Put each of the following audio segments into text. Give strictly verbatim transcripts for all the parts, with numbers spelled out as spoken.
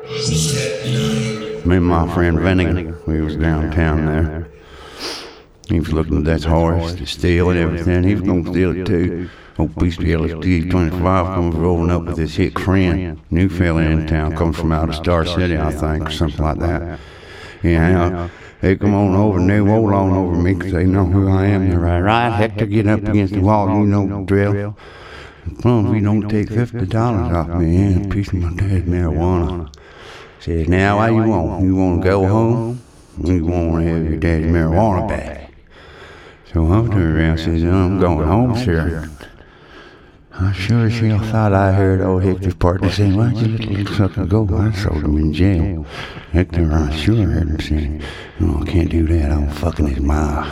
Me and my friend Vinny, we was downtown there. He was looking at that horse to steal and everything. He was going to steal it too. Old piece of L S D twenty-five comes rolling up with his hick friend. New fella in town, comes from out of Star City, I think, or something like that. Yeah, they come on over and they roll on over me because they know who I am. They're right, right, Hector, get up against the wall, you know the drill. Well, if you don't take fifty dollars off me and a piece of my dad's marijuana. Says, now what you want? You want to go home? Or you want to have your dad's marijuana back? So I turned around and says, I'm going home, sir. I sure as hell thought I heard old Hector's partner saying, why'd you let the little sucker go? I sold him in jail. Hector, I sure heard him saying, no, I can't do that. I'm fucking his mouth.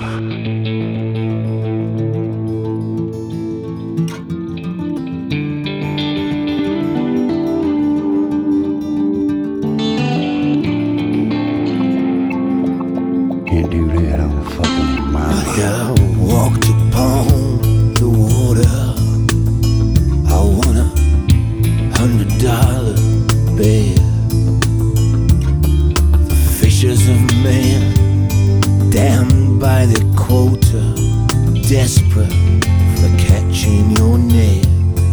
Can't do that, I'm fucking his mouth. I walked upon the water. I won a hundred dollar bet. The fishers of men, down by the quota, desperate for catching your net.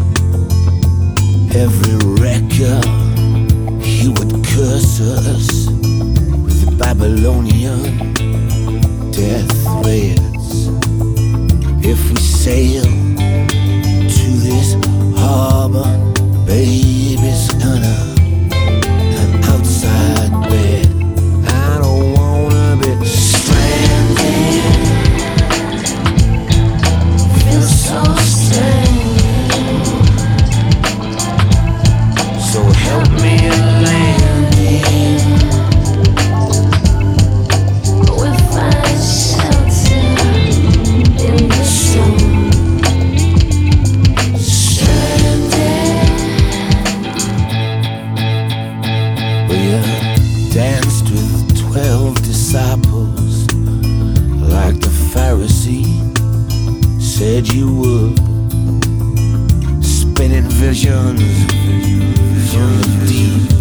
Every wrecker, he would curse us with the Babylonian death threats. If we sail to this harbor, baby's gonna an outside bed. I don't wanna be stranded. Feel so strange. So help me landing. We'll find shelter in the storm. Danced with twelve disciples, like the Pharisee said you would, spinning visions from the deep